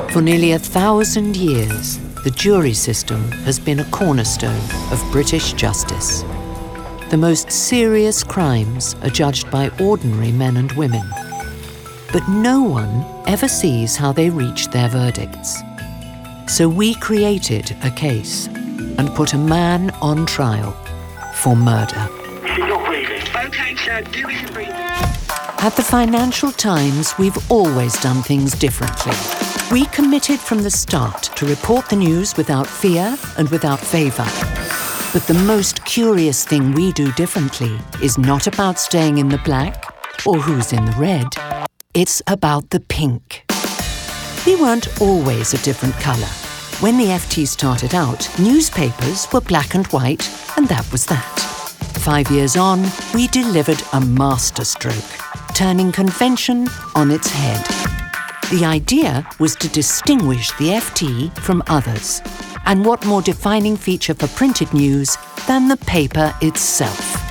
For nearly 1,000 years, the jury system has been a cornerstone of British justice. The most serious crimes are judged by ordinary men and women. But no one ever sees how they reach their verdicts. So we created a case and put a man on trial for murder. She's not breathing. Okay, sir, do we can breathe. At the Financial Times, we've always done things differently. We committed from the start to report the news without fear and without favour. But the most curious thing we do differently is not about staying in the black or who's in the red. It's about the pink. We weren't always a different colour. When the FT started out, newspapers were black and white, and that was that. 5 years on, we delivered a masterstroke, turning convention on its head. The idea was to distinguish the FT from others. And what more defining feature for printed news than the paper itself?